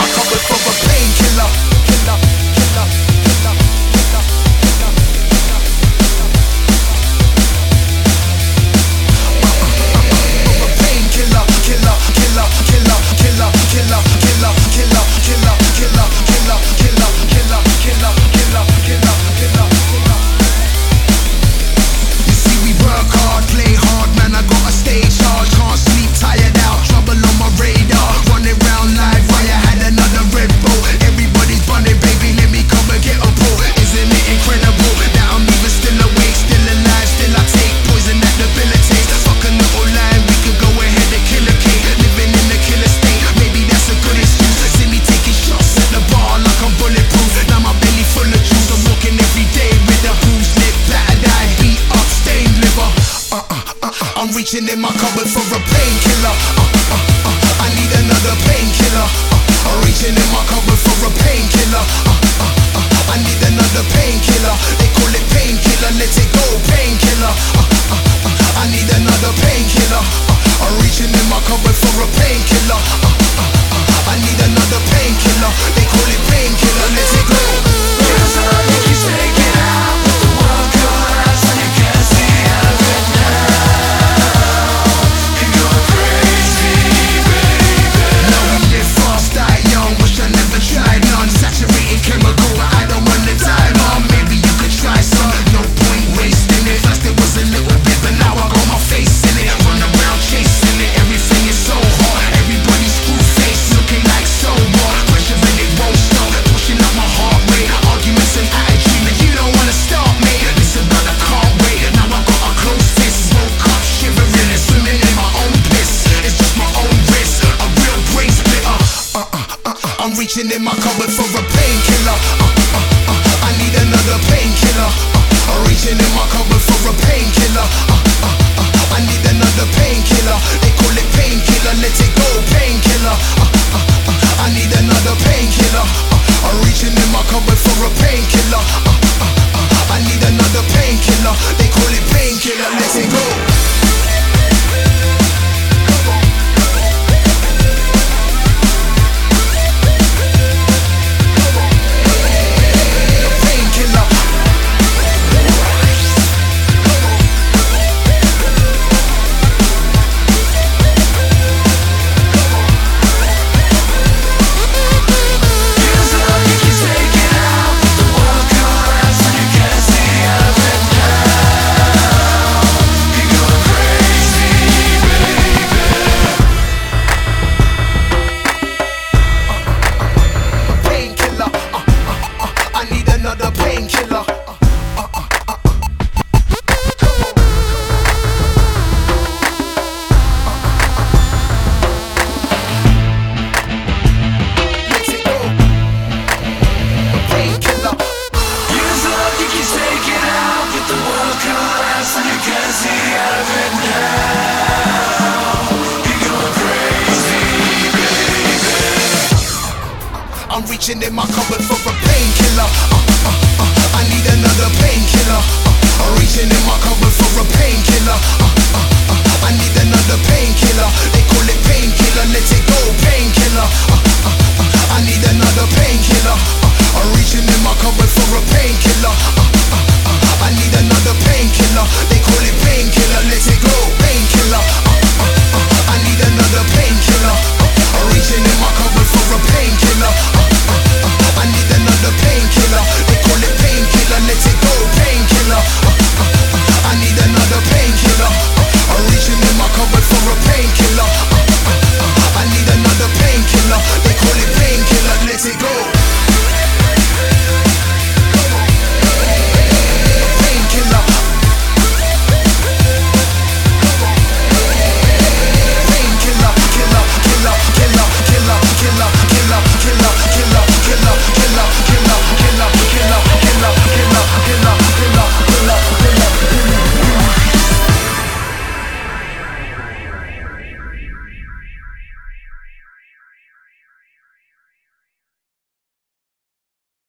my cupboard for a painkiller. Killer, killer, killer, killer, killer, killer, a painkiller, killer, killer, killer, killer, killer, killer, killer, killer, killer, killer, killer, killer, killer, killer, killer, killer, killer. You see, we work hard, play hard, man. I got a stay charge, can't sleep, tired out, trouble on my radar. Running round live, why I had another Red Bull. Everybody's bunning, baby, let me come and get a pull. Isn't it incredible that I'm even still awake, still alive, still I take poison that debilitates. Fuck a little line, we could go ahead and kill a cake. Living in the killer state, maybe that's a good excuse. See me taking shots at the bar like I'm bulletproof. Now my belly full of juice, I'm walking every day with a bruised lip, battered eye, beat up, stained liver. I'm reaching in my cupboard for a painkiller. I need another painkiller. I'm reaching in my cupboard for a painkiller. I need another painkiller. They call it painkiller, let it go, painkiller. I need another painkiller. I'm reaching in my cupboard for a painkiller. I need another painkiller. They call it painkiller, let it go. Cause I think he's taking out, but the world collapsed and you can't see out of it now. You're going crazy, baby. Now we live fast, die young, wish I never tried none. Saturated chemical, but I don't want to die, mom. Maybe you could try some, no point wasting it. First it was a little bit, but now I got my face in it. Run around chasing it, everything is so hard. Everybody screw face, looking like so what? Pressure and it won't stop, pushing up my heart rate. Arguments and attitude, and you don't wanna stop me. Listen, but I can't wait, now I got a close fist. Woke up shivering and swimming in my own piss. It's just my own risk, a real brain splitter. I'm reaching in my cupboard for a painkiller. I need another painkiller. I'm reaching in my cupboard for a painkiller. I need another painkiller. They call it painkiller, let it go, painkiller. I need another painkiller. I'm reaching in my cupboard for a painkiller. I need another painkiller. They call it painkiller, let it go. Another painkiller. Let it go. Painkiller. Use love, you can take it out, but the world collapsed and you can't see out of it now. You're going crazy, baby. I'm reaching in my cupboard for a painkiller. I need another painkiller. I'm reaching in my cupboard for a painkiller. I need another painkiller. They call it painkiller, let it go, painkiller.